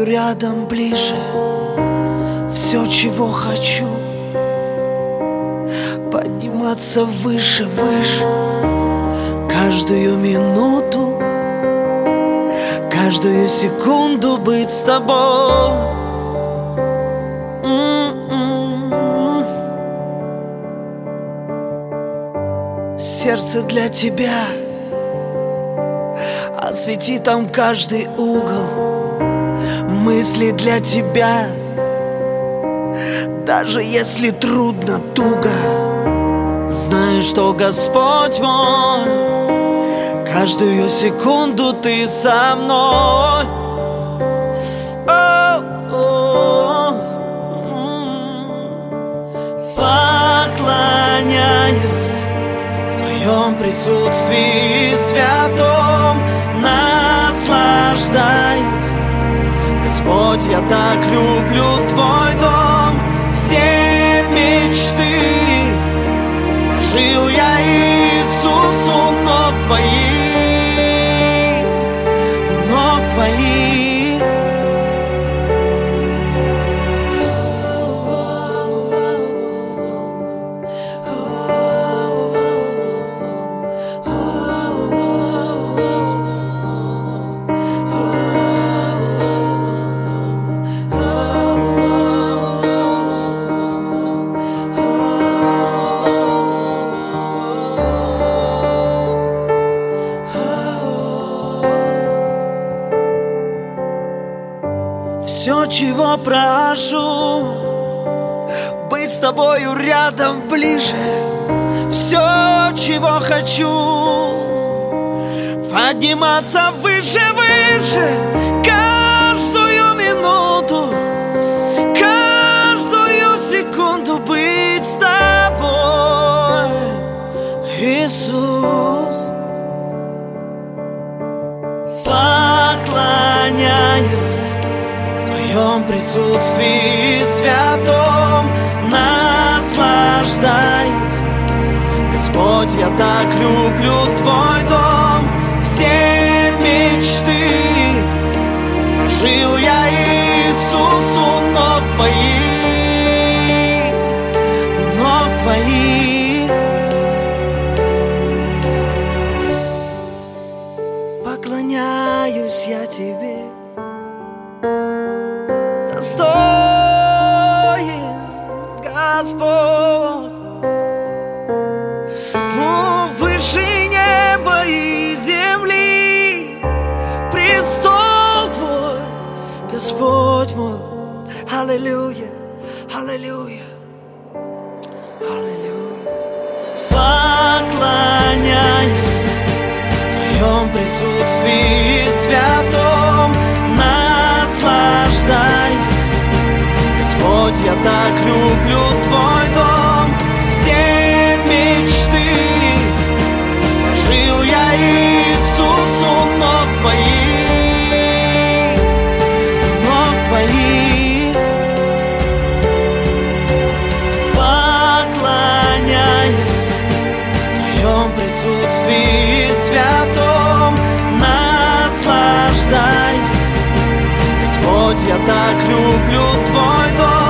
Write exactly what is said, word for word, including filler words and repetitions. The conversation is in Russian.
тобою рядом ближе. Все, чего хочу, подниматься выше, выше. Каждую минуту, каждую секунду быть с тобой. М-м-м. Сердце для тебя, освети там каждый угол. Мысли для тебя, даже если трудно, туго. Знаю, что Господь мой, каждую секунду ты со мной. О-о-о. Поклоняюсь в твоем присутствии святом, наслаждаюсь. Господь, я так люблю твой дом. Все мечты сложил я, Иисус, у ног твоих, у ног твоих. Все, чего прошу, быть с тобою рядом ближе. Все, чего хочу, подниматься выше, выше. Каждую минуту, каждую секунду быть с тобой, Иисус. Поклоняюсь в твоем присутствии святом, наслаждаюсь. Господь, я так люблю твой дом. Все мечты сложил я, Иисус, у ног твоих, у ног твоих. Поклоняюсь я тебе, достоин Господь. О, выше неба и земли престол твой, Господь мой. Аллилуйя, аллилуйя, аллилуйя. Поклоняюсь в твоем присутствии святом, наслаждаюсь. Господь, я так люблю твой дом. Все мечты сложил я, Иисус, у ног твоих, у ног твоих. Поклоняюсь в твоем присутствии святом, наслаждаюсь. Господь, я так люблю твой дом.